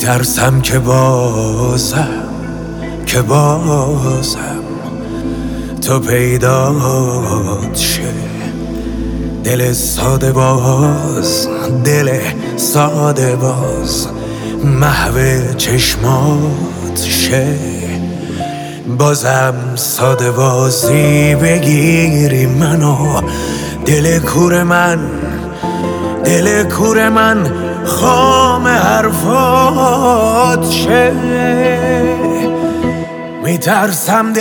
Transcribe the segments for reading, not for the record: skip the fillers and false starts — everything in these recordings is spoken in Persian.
میترسم که بازم تو پیدات شه. دل ساده باز محو چشمات شه. بازم ساده بازی بگیری منو، دل کور من خام حرفات شه. میترسم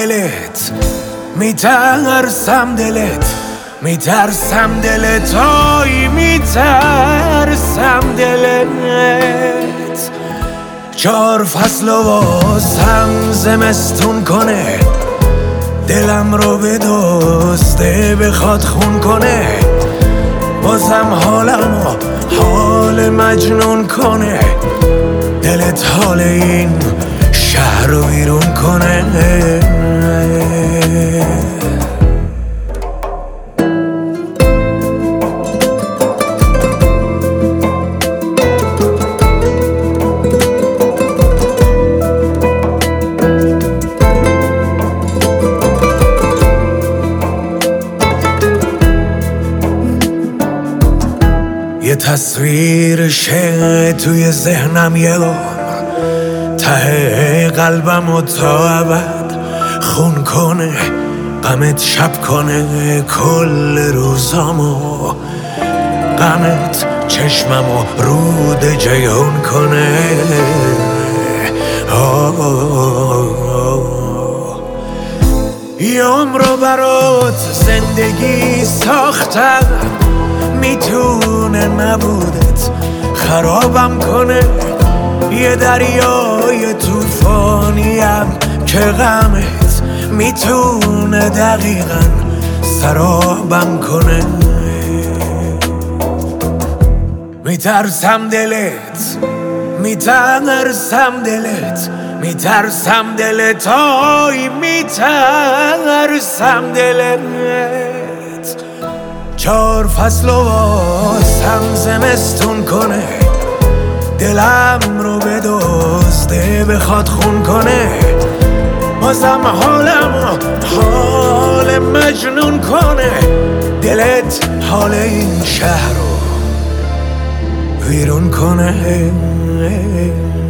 دلت آی میترسم دلت 4 فصل و واسم زمستون کنه، دلم رو بدزده بخواد خون کنه. بازم حال مجنون کنه، دلت حال این شهر رو ویرون کنه. یه تصویر شه توی ذهنم یه عمر، ته قلبمو تا ابد خون کنه. غمت شب کنه کل روزامو، غمت چشممو رود جیهون کنه. یه عمرو برات زندگی ساختم، میتونه نبودت خرابم کنه. یه دریای توفانیم که غمت میتونه دقیقاً سرابم کنه. میترسم دلت آی میترسم دلت 4 فصل و واسم زمستون کنه، دلم رو بدزده بخواد خون کنه. بازم حال مجنون کنه، دلت حال این شهر رو ویرون کنه.